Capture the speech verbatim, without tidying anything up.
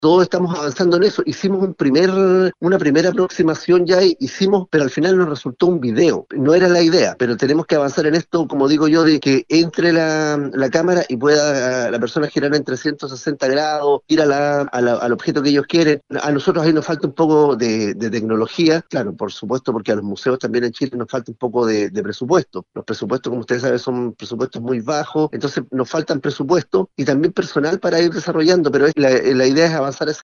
Todos estamos avanzando en eso. Hicimos un primer, una primera aproximación ya, hicimos, pero al final nos resultó un video. No era la idea, pero tenemos que avanzar en esto, como digo yo, de que entre la, la cámara y pueda la persona girar en trescientos sesenta grados, ir a la, a la, al objeto que ellos quieren. A nosotros ahí nos falta un poco de, de tecnología, claro, por supuesto, porque a los museos también en Chile nos falta un poco de, de presupuesto. Los presupuestos, como ustedes saben, son presupuestos muy bajos, entonces nos faltan presupuestos y también personal para ir desarrollando, pero es, la, la idea es avanzar